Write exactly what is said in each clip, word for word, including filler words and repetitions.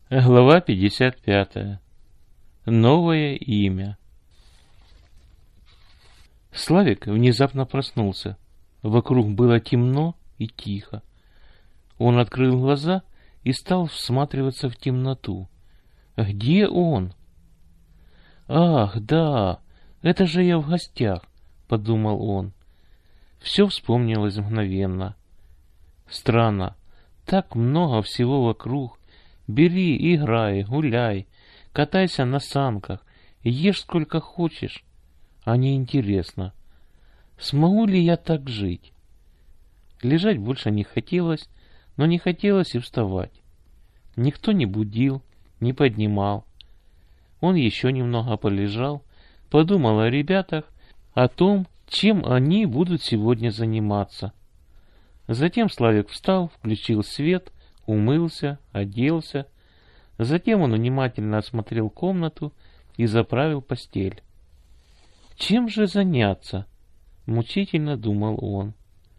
Глава пятьдесят пятая. Новое имя. Славик внезапно проснулся. Вокруг было темно и тихо. Он открыл глаза и стал всматриваться в темноту. Где он? Ах, да, это же я в гостях, подумал он. Все вспомнилось мгновенно. Странно, так много всего вокруг. Бери, играй, гуляй, катайся на санках, ешь сколько хочешь. А не интересно, смогу ли я так жить? Лежать больше не хотелось, но не хотелось и вставать. Никто не будил, не поднимал. Он еще немного полежал, подумал о ребятах, о том, чем они будут сегодня заниматься. Затем Славик встал, включил свет, умылся, оделся. Затем он внимательно осмотрел комнату и заправил постель. Чем же заняться? Мучительно думал он.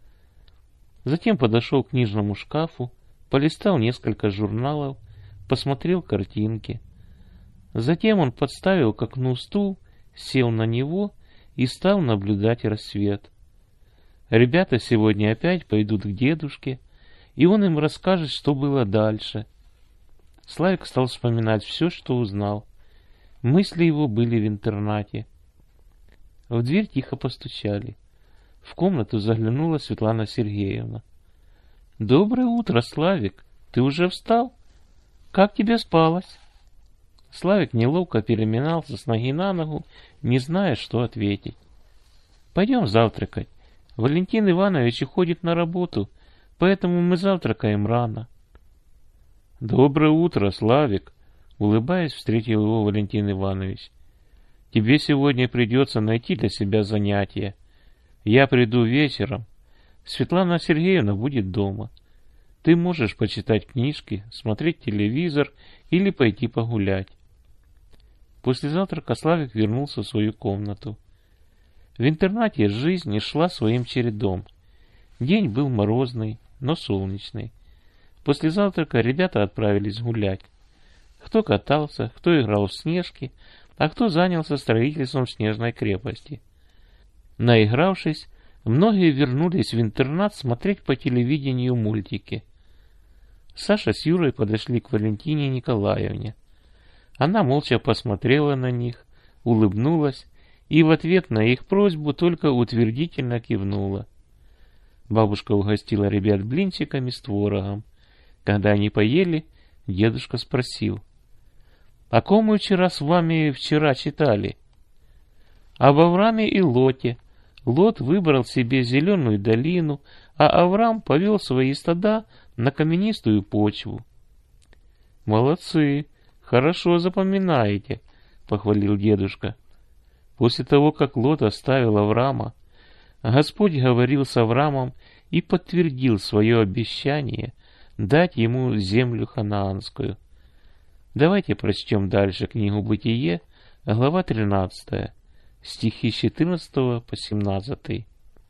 Затем подошел к книжному шкафу, полистал несколько журналов, посмотрел картинки. Затем он подставил к окну стул, сел на него и стал наблюдать рассвет. Ребята сегодня опять пойдут к дедушке, и он им расскажет, что было дальше. Славик стал вспоминать все, что узнал. Мысли его были в интернате. В дверь тихо постучали. В комнату заглянула Светлана Сергеевна. «Доброе утро, Славик! Ты уже встал? Как тебе спалось?» Славик неловко переминался с ноги на ногу, не зная, что ответить. «Пойдем завтракать. Валентин Иванович уходит на работу, поэтому мы завтракаем рано». «Доброе утро, Славик!» — улыбаясь, встретил его Валентин Иванович. «Тебе сегодня придется найти для себя занятие. Я приду вечером. Светлана Сергеевна будет дома. Ты можешь почитать книжки, смотреть телевизор или пойти погулять». После завтрака Славик вернулся в свою комнату. В интернате жизнь шла своим чередом. День был морозный, но солнечный. После завтрака ребята отправились гулять. Кто катался, кто играл в снежки, а кто занялся строительством снежной крепости. Наигравшись, многие вернулись в интернат смотреть по телевидению мультики. Саша с Юрой подошли к Валентине Николаевне. Она молча посмотрела на них, улыбнулась и в ответ на их просьбу только утвердительно кивнула. Бабушка угостила ребят блинчиками с творогом. Когда они поели, дедушка спросил: «О ком мы вчера с вами вчера читали?» «Об Авраме и Лоте. Лот выбрал себе зеленую долину, а Аврам повел свои стада на каменистую почву». «Молодцы, хорошо запоминаете», — похвалил дедушка. После того, как Лот оставил Аврама, Господь говорил с Аврамом и подтвердил свое обещание дать ему землю ханаанскую. Давайте прочтем дальше книгу «Бытие», глава тринадцатая, стихи с четырнадцатого по семнадцатый.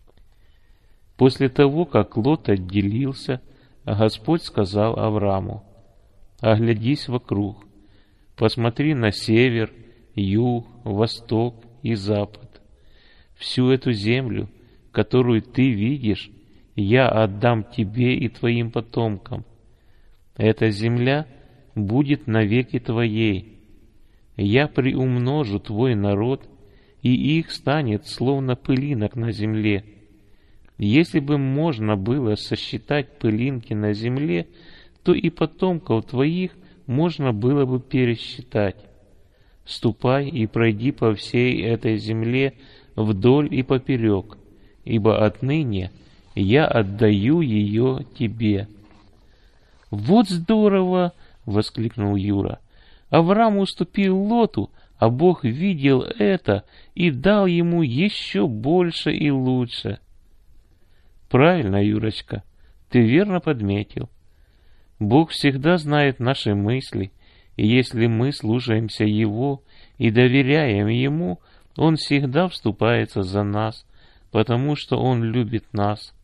После того, как Лот отделился, Господь сказал Авраму: «Оглядись вокруг, посмотри на север, юг, восток и запад. Всю эту землю, которую ты видишь, я отдам тебе и твоим потомкам. Эта земля будет навеки твоей. Я приумножу твой народ, и их станет словно пылинок на земле. Если бы можно было сосчитать пылинки на земле, то и потомков твоих можно было бы пересчитать. Ступай и пройди по всей этой земле вдоль и поперек, ибо отныне я отдаю ее тебе». «Вот здорово!» — воскликнул Юра. «Авраам уступил Лоту, а Бог видел это и дал ему еще больше и лучше». «Правильно, Юрочка, ты верно подметил. Бог всегда знает наши мысли, и если мы слушаемся Его и доверяем Ему, Он всегда вступается за нас, потому что Он любит нас.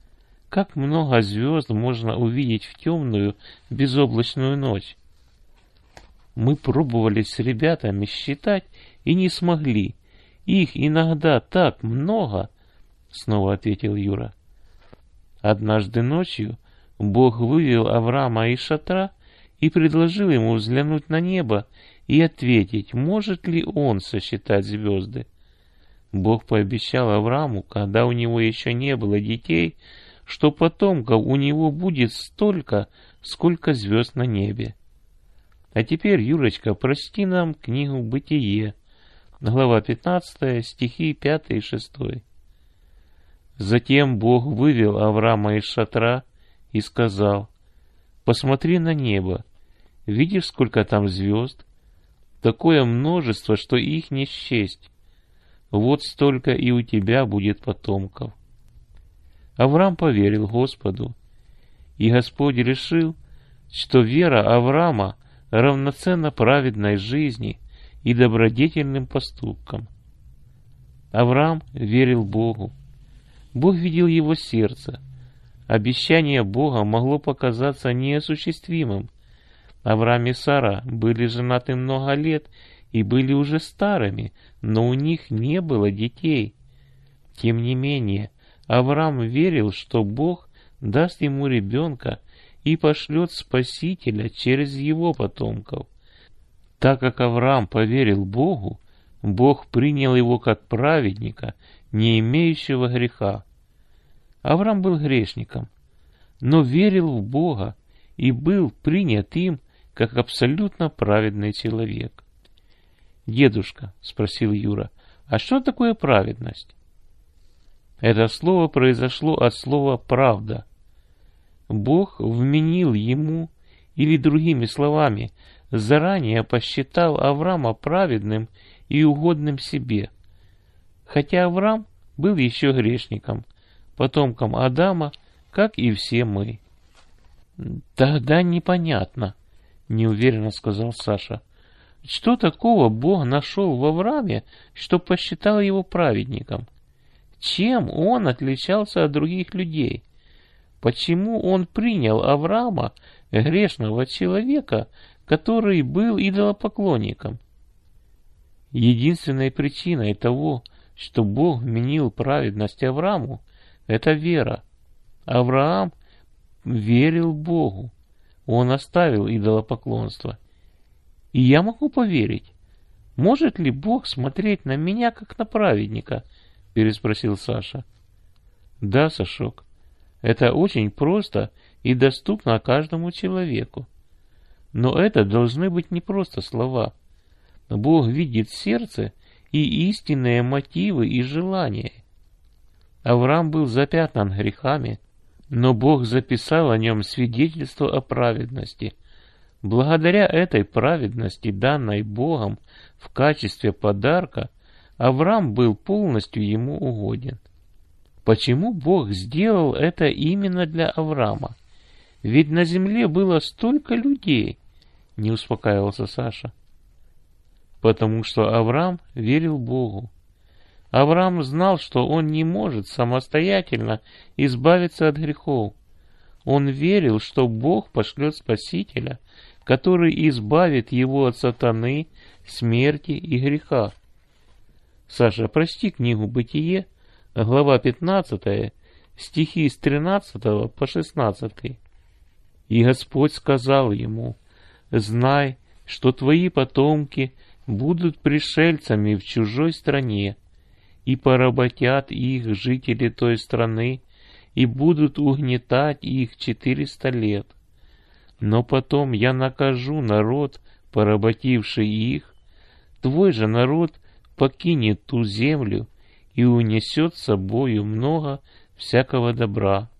Как много звезд можно увидеть в темную, безоблачную ночь? Мы пробовали с ребятами считать и не смогли. Их иногда так много, снова ответил Юра. Однажды ночью Бог вывел Авраама из шатра и предложил ему взглянуть на небо и ответить, может ли он сосчитать звезды. Бог пообещал Аврааму, когда у него еще не было детей, что потомков у него будет столько, сколько звезд на небе. А теперь, Юрочка, прочти нам книгу «Бытие», глава пятнадцатая, стихи пятый и шестой. Затем Бог вывел Авраама из шатра и сказал, «Посмотри на небо, видишь, сколько там звезд? Такое множество, что их не счесть. Вот столько и у тебя будет потомков». Авраам поверил Господу, и Господь решил, что вера Авраама равноценна праведной жизни и добродетельным поступкам. Авраам верил Богу. Бог видел его сердце. Обещание Бога могло показаться неосуществимым. Авраам и Сара были женаты много лет и были уже старыми, но у них не было детей. Тем не менее, Авраам верил, что Бог даст ему ребенка и пошлет Спасителя через его потомков. Так как Авраам поверил Богу, Бог принял его как праведника, не имеющего греха. Авраам был грешником, но верил в Бога и был принят им как абсолютно праведный человек. «Дедушка», — спросил Юра, — «а что такое праведность?» Это слово произошло от слова «правда». Бог вменил ему, или другими словами, заранее посчитал Авраама праведным и угодным себе. Хотя Авраам был еще грешником, потомком Адама, как и все мы. «Тогда непонятно», — неуверенно сказал Саша. «Что такого Бог нашел в Аврааме, что посчитал его праведником? Чем он отличался от других людей? Почему он принял Авраама, грешного человека, который был идолопоклонником?» Единственной причиной того, что Бог вменил праведность Аврааму, это вера. Авраам верил Богу. Он оставил идолопоклонство. И я могу поверить. Может ли Бог смотреть на меня, как на праведника? Переспросил Саша. Да, Сашок. Это очень просто и доступно каждому человеку. Но это должны быть не просто слова. Бог видит сердце и истинные мотивы и желания. Авраам был запятнан грехами, но Бог записал о нем свидетельство о праведности. Благодаря этой праведности, данной Богом в качестве подарка, Авраам был полностью ему угоден. Почему Бог сделал это именно для Авраама? Ведь на земле было столько людей, не успокаивался Саша. Потому что Авраам верил Богу. Авраам знал, что он не может самостоятельно избавиться от грехов. Он верил, что Бог пошлет Спасителя, который избавит его от сатаны, смерти и греха. Саша, прости книгу «Бытие», глава пятнадцатая, стихи с тринадцатого по шестнадцатый. «И Господь сказал ему, знай, что твои потомки будут пришельцами в чужой стране, и поработят их жители той страны, и будут угнетать их четыреста лет. Но потом я накажу народ, поработивший их, твой же народ покинет ту землю и унесет с собою много всякого добра.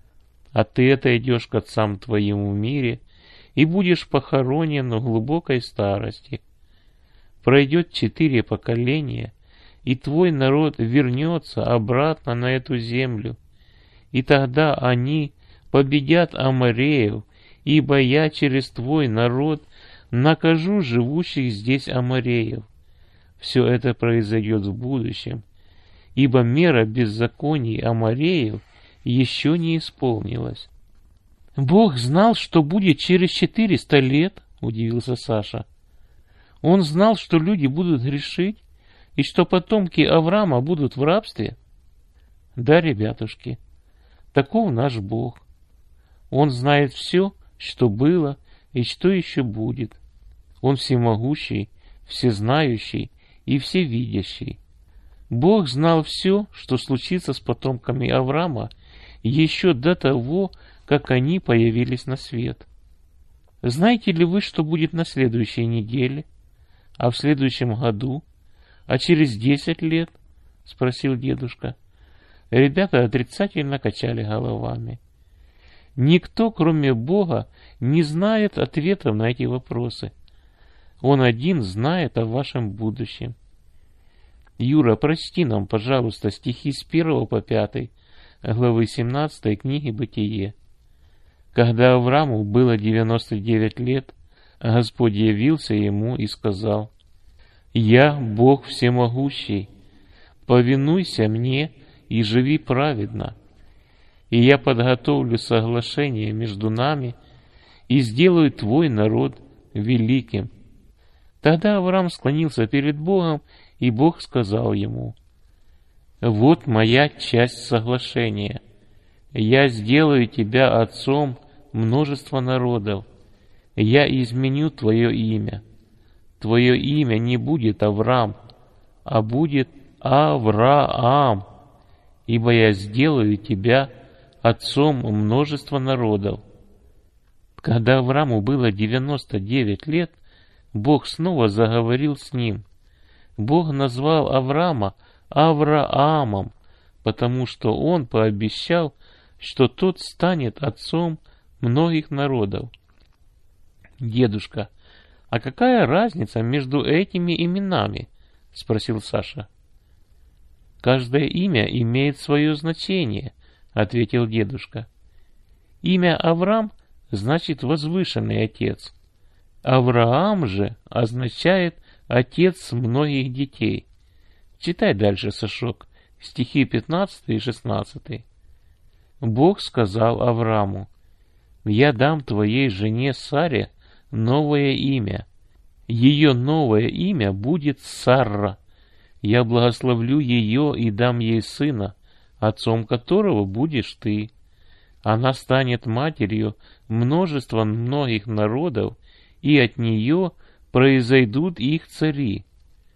А ты отойдешь к отцам твоим в мире и будешь похоронен в глубокой старости. Пройдет четыре поколения, и твой народ вернется обратно на эту землю, и тогда они победят амореев, ибо я через твой народ накажу живущих здесь амореев. Все это произойдет в будущем, ибо мера беззаконий амореев еще не исполнилась». «Бог знал, что будет через четыреста лет?» — удивился Саша. Он знал, что люди будут грешить, и что потомки Авраама будут в рабстве? Да, ребятушки, таков наш Бог. Он знает все, что было и что еще будет. Он всемогущий, всезнающий и всевидящий. Бог знал все, что случится с потомками Авраама еще до того, как они появились на свет. Знаете ли вы, что будет на следующей неделе, а в следующем году, а через десять лет? — спросил дедушка. Ребята отрицательно качали головами. Никто, кроме Бога, не знает ответов на эти вопросы. Он один знает о вашем будущем. Юра, прости нам, пожалуйста, стихи с первого по пятый главы семнадцатой книги «Бытие». Когда Аврааму было девяносто девять лет, Господь явился ему и сказал: «Я, Бог всемогущий, повинуйся мне и живи праведно, и я подготовлю соглашение между нами и сделаю твой народ великим». Тогда Авраам склонился перед Богом, и Бог сказал ему: «Вот моя часть соглашения. Я сделаю тебя отцом множества народов. Я изменю твое имя. Твое имя не будет Авраам, а будет Авраам, ибо я сделаю тебя отцом множества народов». Когда Аврааму было девяносто девять лет, Бог снова заговорил с ним. Бог назвал Авраама Авраамом, потому что он пообещал, что тот станет отцом многих народов. «Дедушка, а какая разница между этими именами?» — спросил Саша. «Каждое имя имеет свое значение», — ответил дедушка. «Имя Авраам значит возвышенный отец. Авраам же означает отец многих детей». Читай дальше, Сашок, стихи пятнадцатый и шестнадцатый. Бог сказал Аврааму: «Я дам твоей жене Саре новое имя. Ее новое имя будет Сарра. Я благословлю ее и дам ей сына, отцом которого будешь ты. Она станет матерью множества многих народов, и от нее произойдут их цари».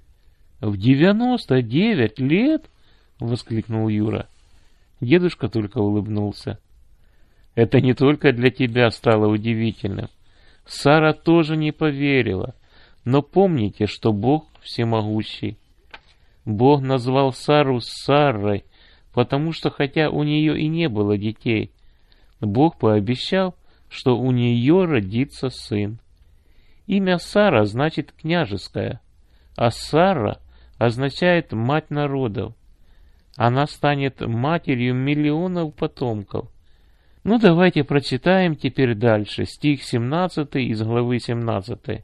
«В девяносто девять лет?» — воскликнул Юра. Дедушка только улыбнулся. «Это не только для тебя стало удивительным. Сара тоже не поверила. Но помните, что Бог всемогущий. Бог назвал Сару Саррой, потому что хотя у нее и не было детей, Бог пообещал, что у нее родится сын. Имя Сара значит «княжеская», а Сара означает «мать народов». Она станет матерью миллионов потомков. Ну, давайте прочитаем теперь дальше, стих семнадцатый из главы семнадцатой.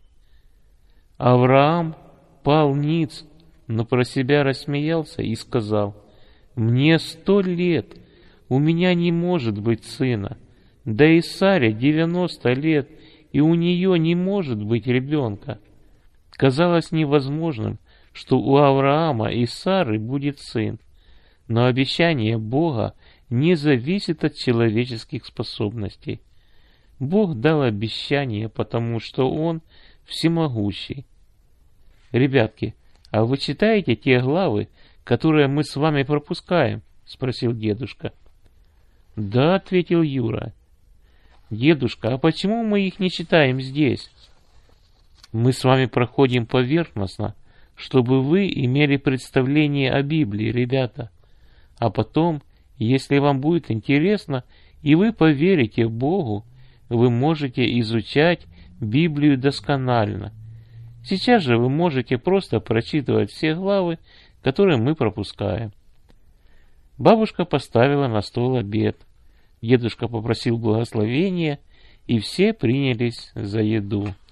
Авраам пал ниц, но про себя рассмеялся и сказал: «Мне сто лет, у меня не может быть сына, да и Саре девяносто лет, и у нее не может быть ребенка». Казалось невозможным, что у Авраама и Сары будет сын, но обещание Бога не зависит от человеческих способностей. Бог дал обещание, потому что Он всемогущий. Ребятки, а вы читаете те главы, которые мы с вами пропускаем? — спросил дедушка. — Да, — ответил Юра. — Дедушка, а почему мы их не читаем здесь? — Мы с вами проходим поверхностно, чтобы вы имели представление о Библии, ребята. А потом, если вам будет интересно, и вы поверите Богу, вы можете изучать Библию досконально. Сейчас же вы можете просто прочитывать все главы, которые мы пропускаем. Бабушка поставила на стол обед. Дедушка попросил благословения, и все принялись за еду.